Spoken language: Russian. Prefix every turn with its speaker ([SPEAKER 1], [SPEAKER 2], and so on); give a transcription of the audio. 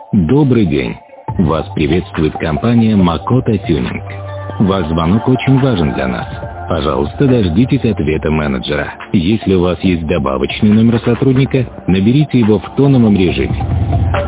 [SPEAKER 1] Добрый день! Вас приветствует компания Макота Тюнинг. Ваш звонок очень важен для нас. Пожалуйста, дождитесь ответа менеджера. Если у вас есть добавочный номер сотрудника, наберите его в тоновом режиме.